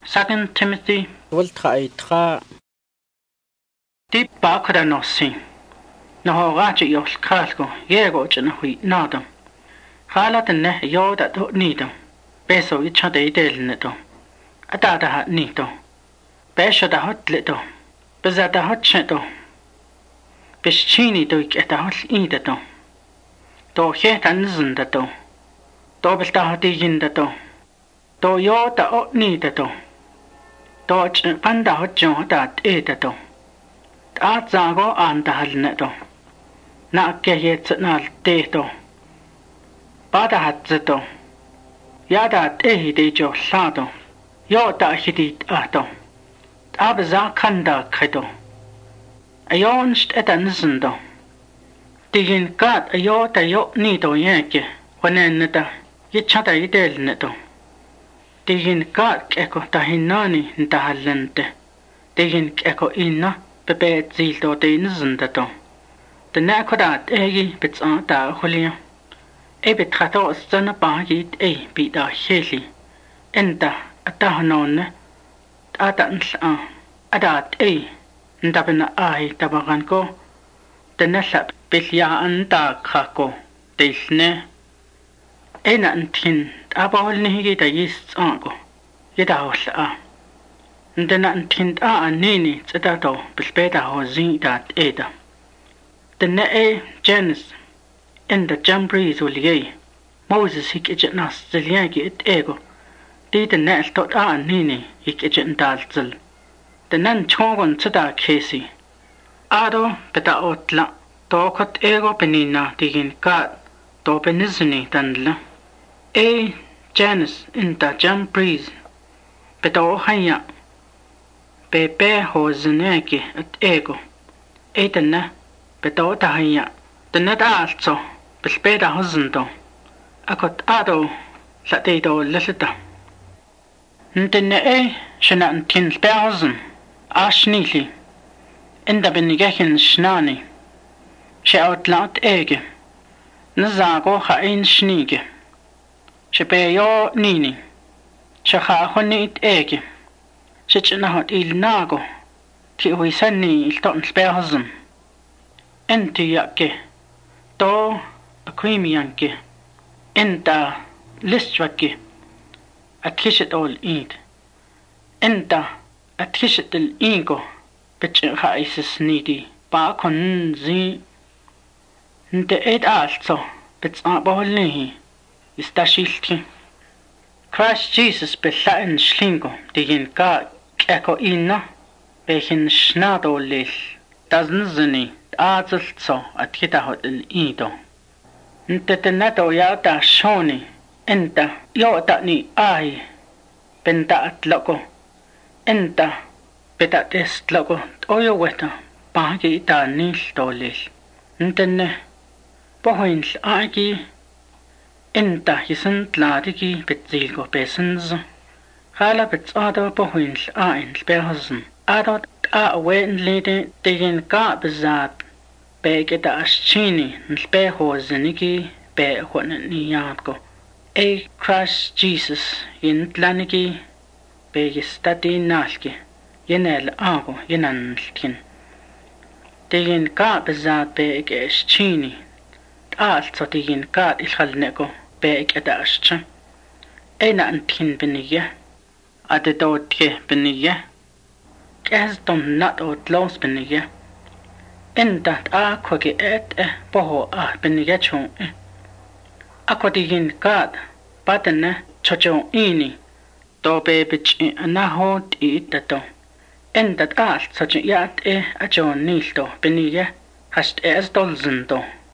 2 Timothy Voltraitra Deep Bakadanossi Nahorachi Yoskalko, Yegoch and Hui Nadam. Halat and Ne Yoda to Nidam. Beso each other del neto. Adada hat nito. Besha da hot little. Bezada hot cheto. Beschini do get a hot eatato. Do het and zindato. Dobel da hot yindato. Do yoda ot nidato. Dodge panda hot jon dat eatato. At zago anda halneto. Na kehet nal teto. Bada hat zeto. Yada tehi de jo sado. Yoda hidit ato. Abza kanda kredo. Ayonst etanzendo. Digin gat ayota yo nido yeke. Waneneta. Yichata idel neto. Digin gat eko tahinani ntahalente. Digin eko inna. Bebet zildo de nzendato. De nakodat egi bitsanta holia. Ebit trato stana bahit bida heli. Enta atahanone. Atansla. Adat ndabena tabaranko. De nasa bilya anta krako. Desne. Ena antin. Abahol nihigi da yist anko. Yedahosla. Ndena antin nini tsetato bispeta hozin dat eda. The ne Janus in the jambreeze will ye. Moses hik ejit nas zilianki it ego. Di the net tot nini hik ejit dalzel. The nan chongon tseta kesi. Ado beta otla. Do kot ego penina digin kat. Do benizini danla. Janus in the jambreeze. Beta ohaya. Bebe hozineki at ego. Etana. Beto tahaya. The net also. Bespeda hosendo. Akot ado. Satedo lissita. Ntene shana tin thousand. Ashnili. In the benigahin shnani. She outlaut ege. Nazago ha ein schnige. She peyo nini. She ha honit ege. She chinahot il nago. Ti huisani il ton spehosm. Enti yake. Do aquimianke. Enta listwake. Atkishet all eat. Enta atkishet el ego. Bitch haisis needy. Ba con zi. Nte also. Bits abaholihi. Is da shilti. Christ Jesus besain schlingo. Digin ka eko inna. Bechin schnado lish. Doesn't zini. Azelzo at kitahot el ido. Ntetenato yata shoni. Enta yota ni ai. Benta at loco. Enta betat est loco. Oyo weta. Pagi ita nil tolish. Ntene. Pohoins agi. Enta hisent ladiki betzilgo besens. Hala betzado pohoins ain spehosn. Adot wen lede tegen ka bezat. Bege da aschini nspehho ziniki be ni yatko. Christ Jesus in tlaniki bege stati nalki. Yenel ago yenanlkin. Tegen ka bezat bege aschini. Also tegen ka ilhalnego bege da ascha. Ena antin beniye. Adedotje beniye. As dom not out lost beniye. In that quake boho benigachon. Aquadigin god, batana, chocho ini. Do babich naho eat that. In that such a yat a John nilto beniye. Hast as dolzendo.